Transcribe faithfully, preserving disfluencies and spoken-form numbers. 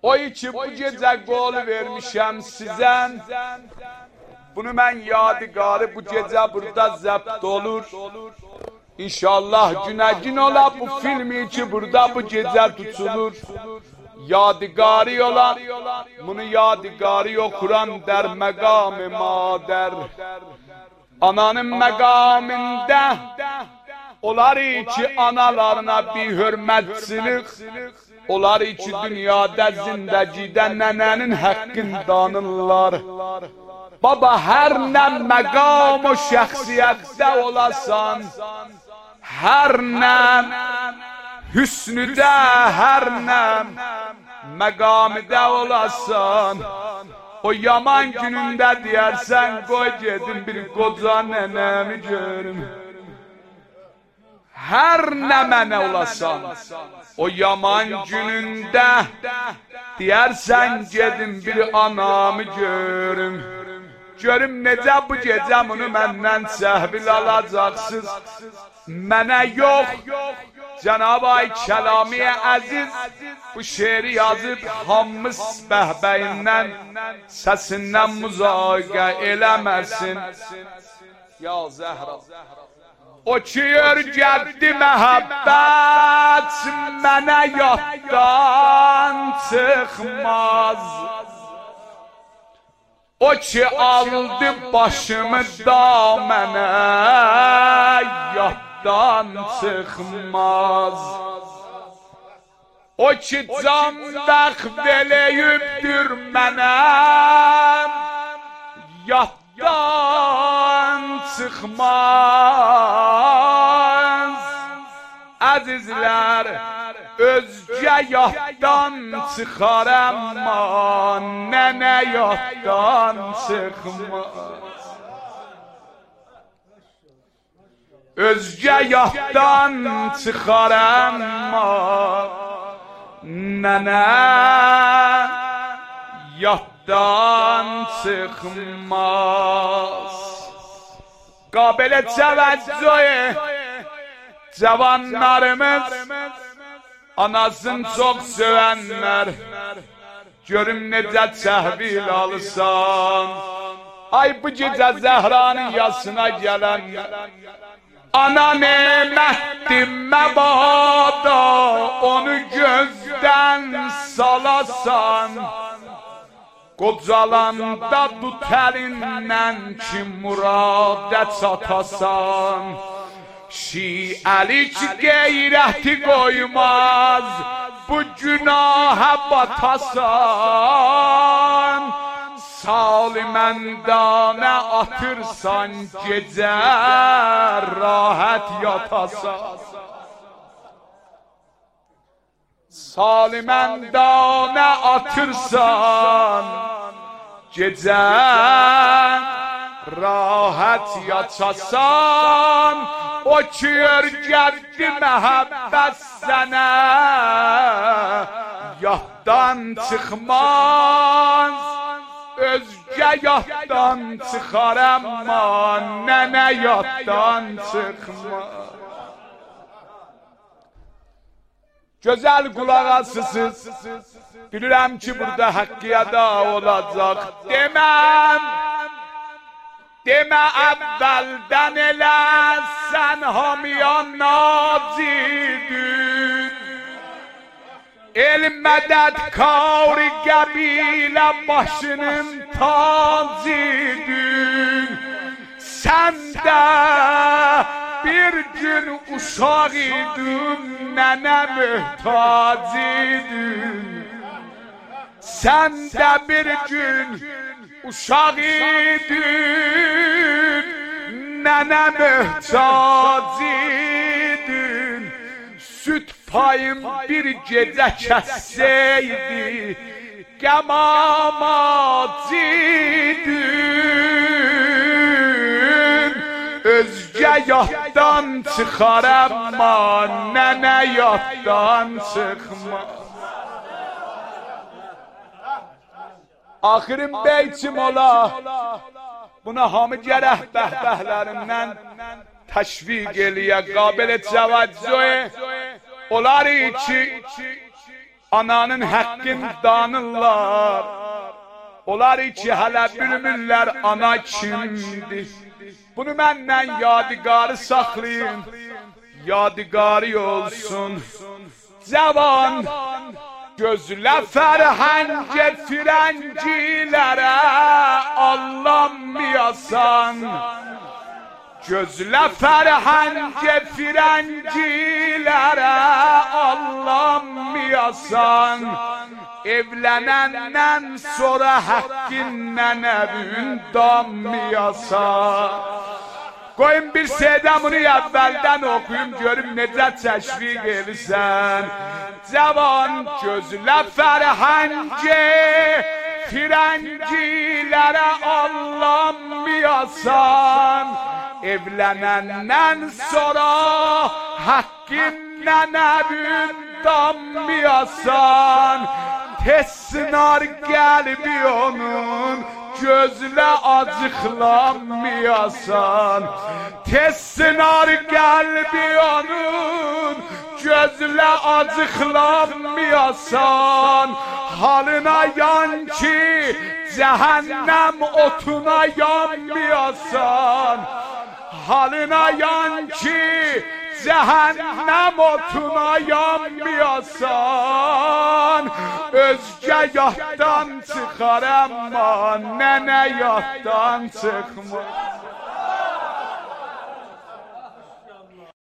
O ki bu gecə qol vermişəm sizən, bunu mən yadigarı bu gecə burada zəbt olur. İnşallah günə gün ola bu filmi ki burada bu gecə tutulur. Yadigarı ola, bunu yadigarı okuran der məqam-ı madər. Ananın məqamində olar ki analarına bir hörmətçilik, olar ki dünyada zindəgidə nənənin həqqini danırlar. Baba hər nə məqam o şəxsiyyətdə olasan, hər nə hüsnüdə, hər nə məqamıda olasan, o yaman günündə deyərsən, qoy gedim bir qoca nənəmi görüm. Hər nə mənə olasan, o yaman günündə deyərsən, gedim bir anamı görüm. Görüm necə bu gecə bunu məndən səhvil alacaqsınız. Mənə yox, Cənab-ı Ay Kəlami-i Əziz bu şeiri yazıb hamımız bəhbəyindən, səsindən müzahiqə eləməsin. Ya Zəhra, o ki örgətdi məhəbbət mənə yaddan çıxmaz. O ki aldı başımı damənə yaddan çıxmaz. O ki can bəxt eləyibdir mənə yaddan çıxmaz. Əzizlər, özgə yaddan çıxar əmma nənə yaddan çıxmaz. Özgə yaddan çıxar əmma nənə yaddan çıxmaz. Qabilə təvəccühü cavanlarımız, anasını çox sevənlər, görüm necə təhvil alırsan. Ay bu gecə Zəhranın yasına gələnlər, ana nemətdir məbada, onu gözdən salasan. Qocalanda tut əlindən ki muradə çatasan. Şiəlik qeyrəti qoymaz, bu günahə batasan. Saliməndanə atırsan gecə, rahət yatasan. Saliməndanə atırsan gecə, rahət yatasan. O ki örgətdi məhəbbət sənə yaddan çıxmaz. Özgə yaddan çıxar əmma nənə yaddan çıxmaz. Gözəl qulaq asısız, bilirəm ki burada haqqiyədə olacaq. Deməm, demə əvvəldən elə sən hamiyan nacidün. El mədəd kari qəbilə başının tacidün. Sən də bir gün uşaq idin, nənə möhtac idin. Sən də bir gün uşaq idin, nənə möhtac idin. Süt payım bir gecə kəssəydi, qəmamac idin. Özgə yaddan çıxar əmma nənə yaddan çıxmaz. Axirin beytim ola, buna hamı gərək bəhbəhlərindən təşviq eləyə, qabil təvəccühü. Olar ki Ananın haqqın danırlar. Onlar iki hələ bilmirlər ana kimdir. Bunu məndən yadigarı saxlayın, yadigarı olsun. Cavan, gözlə fərhəngə firəngilərə allanmayasan. Gözlə fərhəngə firəngilərə allanmayasan. Evlənəndən sonra haqqından evin dammayasan. Qoyun bir seydən bunu əvvəldən oxuyum, görüm necə təşviq edirsən. Cavan, gözlə fərhəngi firəngilərə allanmayasan. Evlənəndən sonra haqqından evin dammayasan. Tez sınar qəlbi onun, gözlə acıqlanmayasan. Tez sınar qəlbi onun, gözlə acıqlanmayasan. Halına yan ki, cəhənnəm otuna yanmayasan. Halına yan ki, cəhənnəm otuna yanmayasan. Özgə yaddan çıxar, amma nənə yaddan çıxmır.